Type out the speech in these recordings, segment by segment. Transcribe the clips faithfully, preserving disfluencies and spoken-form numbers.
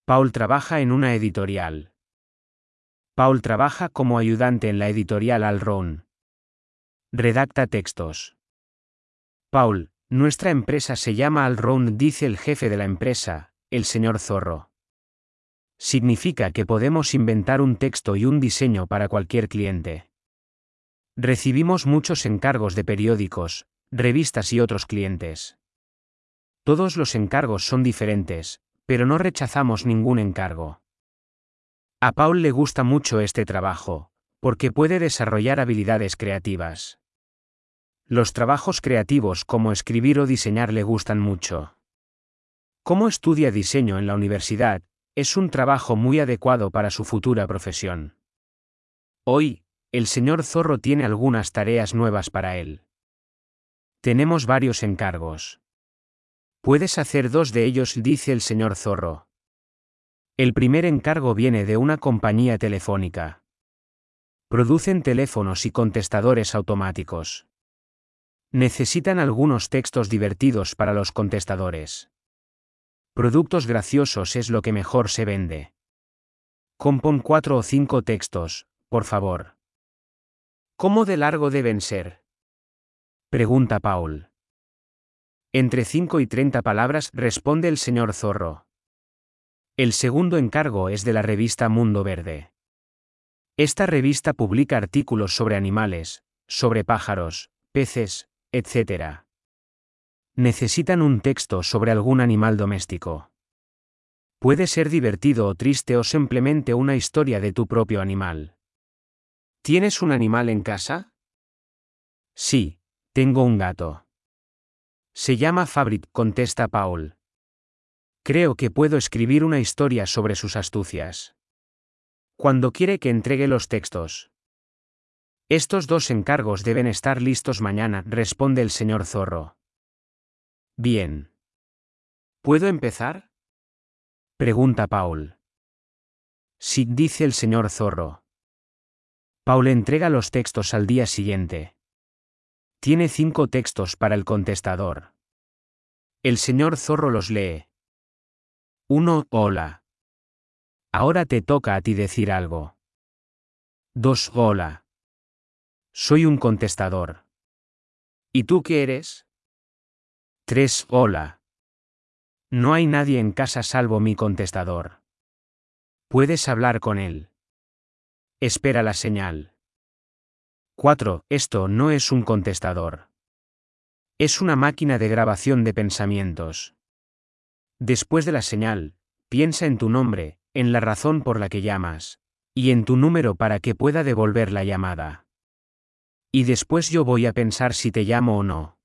Paul trabaja en una editorial. Paul trabaja como ayudante en la editorial Al Round. Redacta textos. Paul, nuestra empresa se llama Al Round, dice el jefe de la empresa, el señor Zorro. Significa que podemos inventar un texto y un diseño para cualquier cliente. Recibimos muchos encargos de periódicos, revistas y otros clientes. Todos los encargos son diferentes, pero no rechazamos ningún encargo. A Paul le gusta mucho este trabajo, porque puede desarrollar habilidades creativas. Los trabajos creativos como escribir o diseñar le gustan mucho. Como estudia diseño en la universidad, es un trabajo muy adecuado para su futura profesión. Hoy, el señor Zorro tiene algunas tareas nuevas para él. Tenemos varios encargos. Puedes hacer dos de ellos, dice el señor Zorro. El primer encargo viene de una compañía telefónica. Producen teléfonos y contestadores automáticos. Necesitan algunos textos divertidos para los contestadores. Productos graciosos es lo que mejor se vende. Compon cuatro o cinco textos, por favor. ¿Cómo de largo deben ser?, pregunta Paul. Entre cinco y treinta palabras, responde el señor Zorro. El segundo encargo es de la revista Mundo Verde. Esta revista publica artículos sobre animales, sobre pájaros, peces, etcétera. Necesitan un texto sobre algún animal doméstico. Puede ser divertido o triste o simplemente una historia de tu propio animal. ¿Tienes un animal en casa? Sí, tengo un gato. Se llama Fabric, contesta Paul. Creo que puedo escribir una historia sobre sus astucias. ¿Cuándo quiere que entregue los textos? Estos dos encargos deben estar listos mañana, responde el señor Zorro. Bien. ¿Puedo empezar?, pregunta Paul. Sí, dice el señor Zorro. Paul entrega los textos al día siguiente. Tiene cinco textos para el contestador. El señor Zorro los lee. uno. Hola. Ahora te toca a ti decir algo. dos. Hola. Soy un contestador. ¿Y tú qué eres? tres. Hola. No hay nadie en casa salvo mi contestador. Puedes hablar con él. Espera la señal. cuatro. Esto no es un contestador. Es una máquina de grabación de pensamientos. Después de la señal, piensa en tu nombre, en la razón por la que llamas, y en tu número para que pueda devolver la llamada. Y después yo voy a pensar si te llamo o no.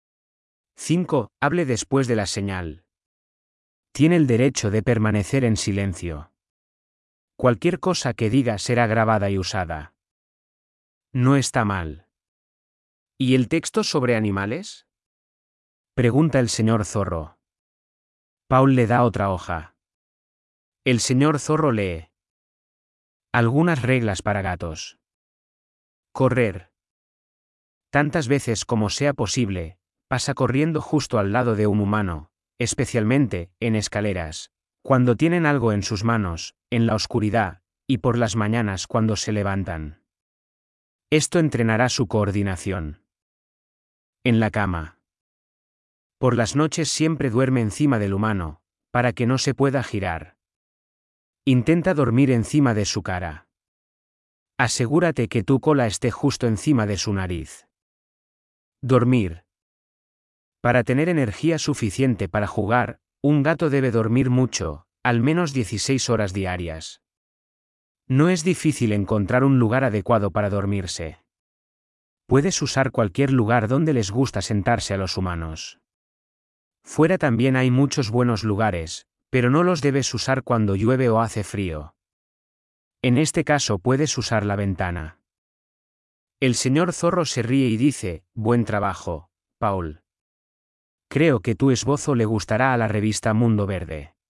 cinco. Hable después de la señal. Tiene el derecho de permanecer en silencio. Cualquier cosa que diga será grabada y usada. No está mal. ¿Y el texto sobre animales?, pregunta el señor Zorro. Paul le da otra hoja. El señor Zorro lee. Algunas reglas para gatos. Correr. Tantas veces como sea posible, pasa corriendo justo al lado de un humano, especialmente, en escaleras, cuando tienen algo en sus manos, en la oscuridad, y por las mañanas cuando se levantan. Esto entrenará su coordinación. En la cama. Por las noches siempre duerme encima del humano, para que no se pueda girar. Intenta dormir encima de su cara. Asegúrate que tu cola esté justo encima de su nariz. Dormir. Para tener energía suficiente para jugar, un gato debe dormir mucho, al menos dieciséis horas diarias. No es difícil encontrar un lugar adecuado para dormirse. Puedes usar cualquier lugar donde les gusta sentarse a los humanos. Fuera también hay muchos buenos lugares, pero no los debes usar cuando llueve o hace frío. En este caso puedes usar la ventana. El señor Zorro se ríe y dice, buen trabajo, Paul. Creo que tu esbozo le gustará a la revista Mundo Verde.